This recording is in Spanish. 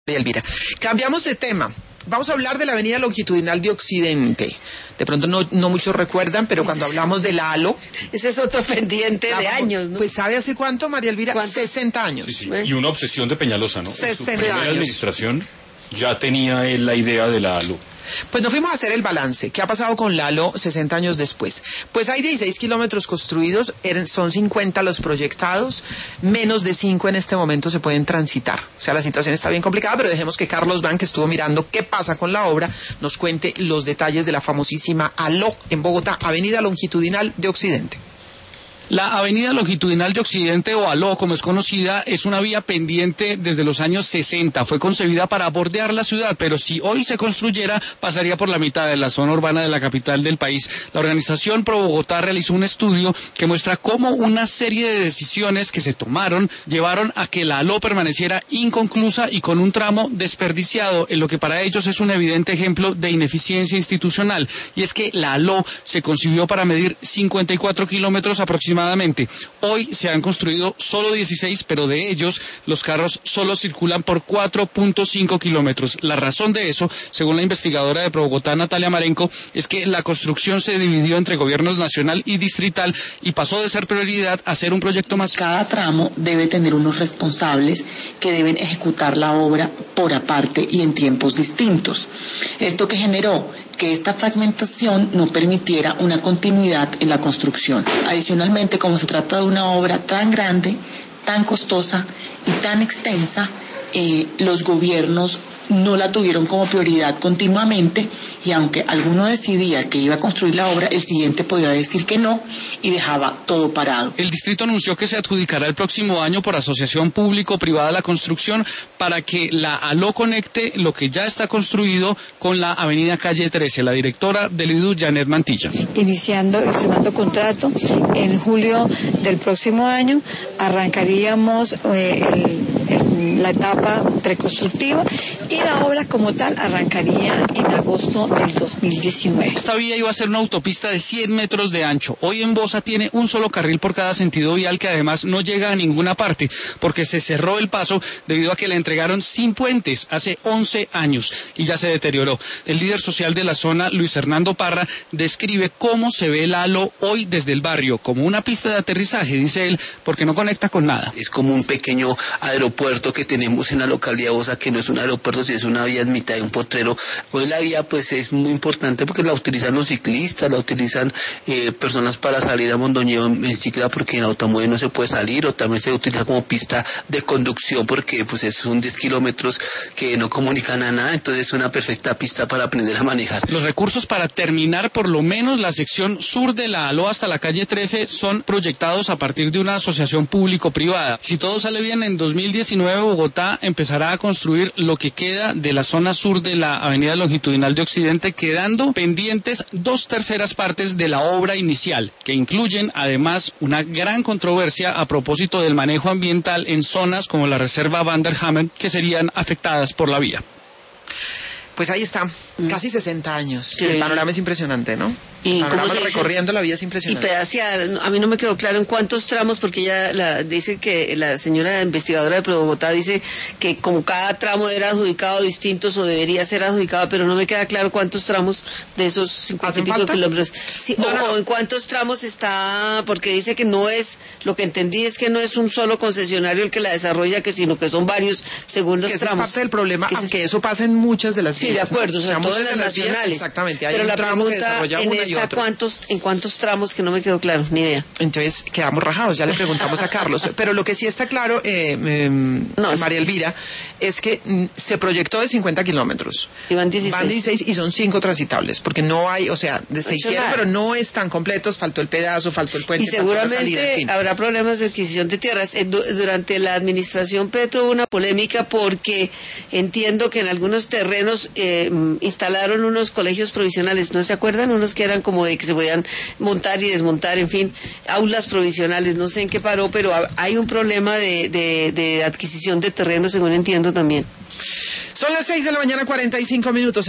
Elvira. Cambiamos de tema. Vamos a hablar de la avenida longitudinal de Occidente. De pronto no muchos recuerdan, pero cuando hablamos de la ALO... Ese es otro pendiente de años, ¿no? Pues ¿sabe hace cuánto, María Elvira? ¿Cuánto? 60 años. Sí, sí. Y una obsesión de Peñalosa, ¿no? 60 en su primera años. administración ya tenía él la idea de la ALO. Pues nos fuimos a hacer el balance. ¿Qué ha pasado con la ALO 60 años después? Pues hay 16 kilómetros construidos, son 50 los proyectados, menos de 5 en este momento se pueden transitar. O sea, la situación está bien complicada, pero dejemos que Carlos Van, que estuvo mirando qué pasa con la obra, nos cuente los detalles de la famosísima ALO en Bogotá, avenida longitudinal de Occidente. La avenida longitudinal de Occidente, o ALO, como es conocida, es una vía pendiente desde los años 60. Fue concebida para bordear la ciudad, pero si hoy se construyera, pasaría por la mitad de la zona urbana de la capital del país. La organización Pro Bogotá realizó un estudio que muestra cómo una serie de decisiones que se tomaron llevaron a que la ALO permaneciera inconclusa y con un tramo desperdiciado, en lo que para ellos es un evidente ejemplo de ineficiencia institucional. Y es que la ALO se concibió para medir 54 kilómetros aproximadamente. Hoy se han construido solo 16, pero de ellos los carros solo circulan por 4.5 kilómetros. La razón de eso, según la investigadora de Pro Bogotá, Natalia Marenco, es que la construcción se dividió entre gobiernos nacional y distrital y pasó de ser prioridad a ser un proyecto más. Cada tramo debe tener unos responsables que deben ejecutar la obra por aparte y en tiempos distintos. Esto que generó que esta fragmentación no permitiera una continuidad en la construcción. Adicionalmente, como se trata de una obra tan grande, tan costosa y tan extensa, los gobiernos no la tuvieron como prioridad continuamente, y aunque alguno decidía que iba a construir la obra, el siguiente podía decir que no y dejaba todo parado. El distrito anunció que se adjudicará el próximo año por asociación público-privada la construcción para que la ALO conecte lo que ya está construido con la avenida Calle 13. La directora del IDU, Janet Mantilla. Estrenando contrato, en julio del próximo año arrancaríamos la etapa preconstructiva y la obra como tal arrancaría en agosto del 2019. Esta vía iba a ser una autopista de 100 metros de ancho. Hoy en Bosa tiene un solo carril por cada sentido vial, que además no llega a ninguna parte porque se cerró el paso debido a que la entregaron sin puentes hace 11 años y ya se deterioró. El líder social de la zona, Luis Hernando Parra, describe cómo se ve la ALO hoy desde el barrio, como una pista de aterrizaje, dice él, porque no conecta con nada. Es como un pequeño aeropuerto que tenemos en la localidad de Bosa, que no es un aeropuerto, sino es una vía en mitad de un potrero. Pues la vía pues es muy importante porque la utilizan los ciclistas, la utilizan personas para salir a Mondoñedo en cicla, porque en automóvil no se puede salir, o también se utiliza como pista de conducción porque pues son 10 kilómetros que no comunican a nada, entonces es una perfecta pista para aprender a manejar. Los recursos para terminar por lo menos la sección sur de la ALO hasta la calle 13 son proyectados a partir de una asociación público-privada. Si todo sale bien, en 2019 Bogotá empezará a construir lo que queda de la zona sur de la avenida longitudinal de Occidente, quedando pendientes 2/3 partes de la obra inicial, que incluyen además una gran controversia a propósito del manejo ambiental en zonas como la reserva Van der Hamen, que serían afectadas por la vía. Pues ahí está, casi 60 años. Sí. El panorama es impresionante, ¿no? ¿Y el panorama cómo se recorriendo la vía es impresionante. Y pedaciada, a mí no me quedó claro en cuántos tramos, porque ella dice que la señora investigadora de Pro Bogotá dice que como cada tramo era adjudicado distintos o debería ser adjudicado, pero no me queda claro cuántos tramos de esos 50 y pico kilómetros. Sí, o en cuántos tramos está, porque dice que no es, lo que entendí es que no es un solo concesionario el que la desarrolla, sino que son varios según los que tramos. Es parte del problema, aunque eso pasa en muchas de las vías. Sí, de acuerdo, ¿no? sobre todo en las nacionales. Exactamente, hay pero un la tramo que pregunta desarrolla una y otro. ¿En cuántos tramos? Que no me quedó claro, ni idea. Entonces quedamos rajados, ya le preguntamos a Carlos. Pero lo que sí está claro, María Elvira, es que se proyectó de 50 kilómetros. Y van 16. Van 16 y son 5 transitables, porque no hay, o sea, se hicieron, pero no están completos, faltó el pedazo, faltó el puente, y seguramente faltó la salida, en fin. habrá problemas de adquisición de tierras. Durante la administración Petro hubo una polémica porque entiendo que en algunos terrenos instalaron unos colegios provisionales, ¿no se acuerdan? Unos que eran como de que se podían montar y desmontar, en fin, aulas provisionales, no sé en qué paró, pero hay un problema de adquisición de terrenos, según entiendo también. Son las 6 de la mañana, 45 minutos.